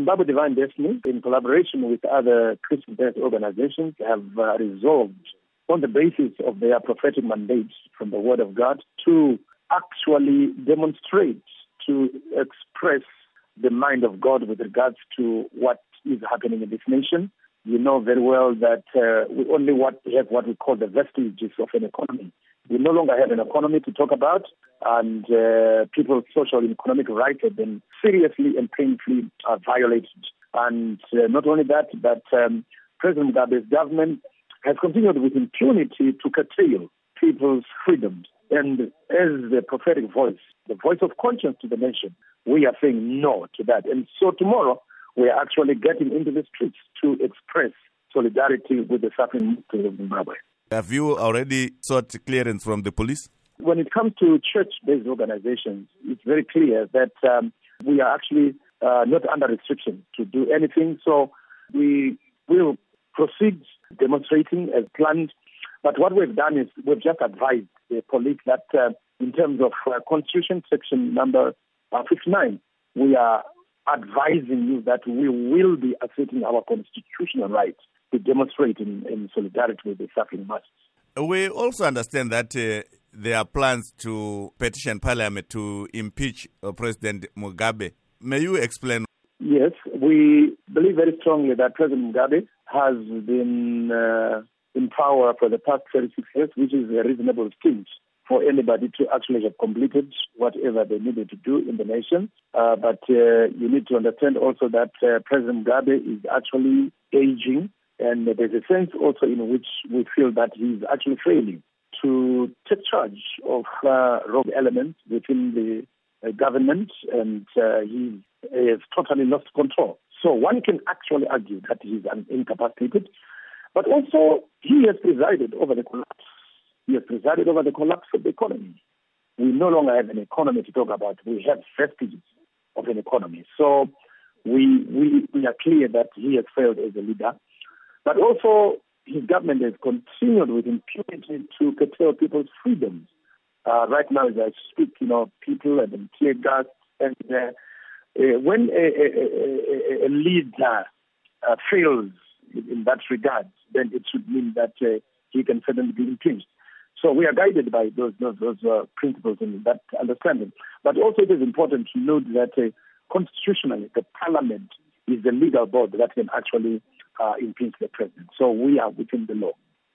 Zimbabwe Divine Destiny, in collaboration with other Christian-based organizations, have resolved, on the basis of their prophetic mandates from the Word of God, to actually demonstrate, to express the mind of God with regards to what is happening in this nation. You know very well that we only have what we call the vestiges of an economy. We no longer have an economy to talk about, and people's social and economic rights have been seriously and painfully violated. And not only that, but President Mugabe's government has continued with impunity to curtail people's freedoms. And as the prophetic voice, the voice of conscience to the nation, we are saying no to that. And so tomorrow, we are actually getting into the streets to express solidarity with the suffering people of Zimbabwe. Have you already sought clearance from the police? When it comes to church-based organizations, it's very clear that we are actually not under restriction to do anything. So we will proceed demonstrating as planned. But what we've done is we've just advised the police that in terms of Constitution section number 59, we are advising you that we will be asserting our constitutional right to demonstrate in solidarity with the suffering masses. We also understand that there are plans to petition Parliament to impeach President Mugabe. May you explain? Yes, we believe very strongly that President Mugabe has been in power for the past 36 years, which is a reasonable stage for anybody to actually have completed whatever they needed to do in the nation. But you need to understand also that President Mugabe is actually aging, and there's a sense also in which we feel that he's actually failing to take charge of rogue elements within the government, and he has totally lost control. So one can actually argue that he's incapacitated, but also he has presided over the collapse. He has presided over the collapse of the economy. We no longer have an economy to talk about. We have vestiges of an economy. So we are clear that he has failed as a leader. But also his government has continued with impunity to curtail people's freedoms. Right now, as I speak, people have been tear gassed. And when a leader fails in that regard, then it should mean that he can certainly be impeached. So we are guided by those principles and that understanding. But also it is important to note that constitutionally, the Parliament is the legal board that can actually impeach the president. So we are within the law.